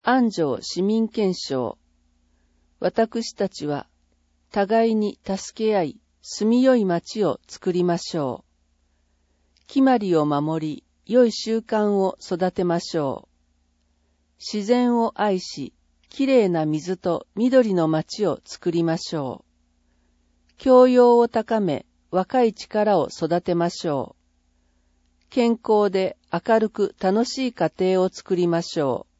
安城市民憲章。私たちは互いに助け合い、住みよい町を作りましょう。決まりを守り、良い習慣を育てましょう。自然を愛し、きれいな水と緑の町を作りましょう。教養を高め、若い力を育てましょう。健康で明るく楽しい家庭を作りましょう。